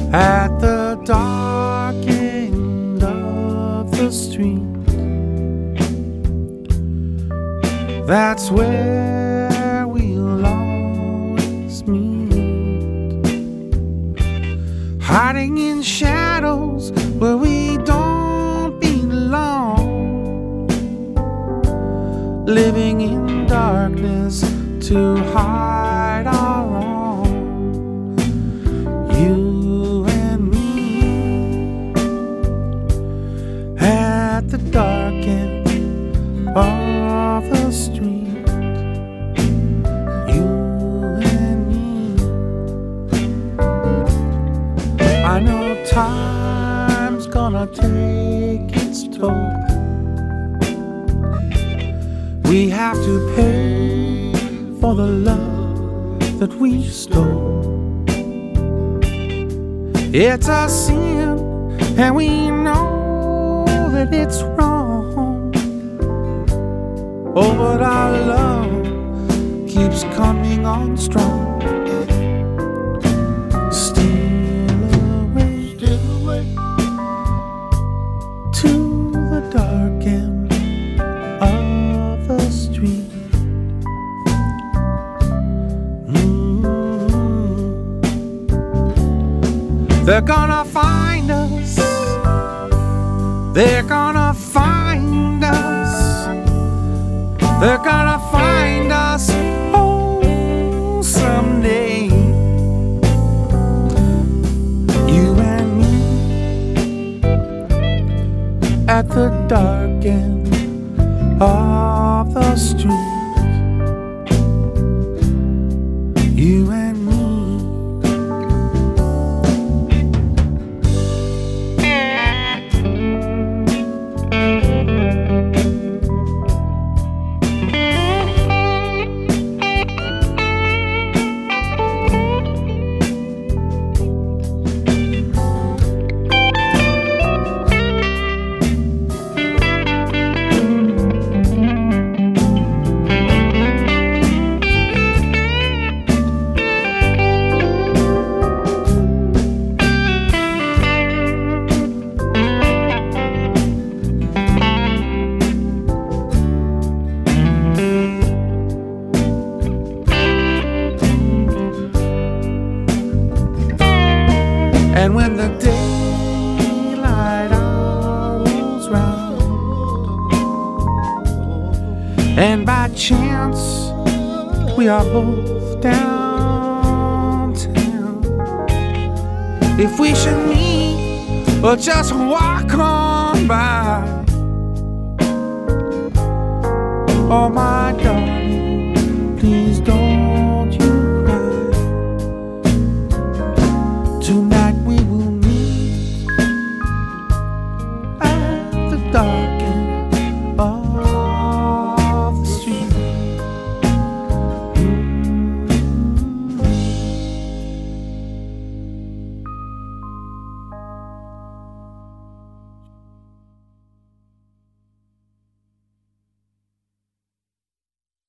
At the dark end of the street, that's where we'll always meet. Hiding in shadows where we don't belong, living in darkness to hide our wrong. You and me at the dark end of the street. You and me. I know time's gonna take its toll. We have to pay for the love that we stole. It's a sin, and we know that it's wrong. Oh, but our love keeps coming on strong. Steal away to the dark end of the street. They're gonna find us. They're gonna find us. They're gonna find us. Oh, someday. You and me at the dark end of the street. You and me. And when the daylight rolls round, and by chance we are both downtown, if we should meet or just walk on by, oh my God,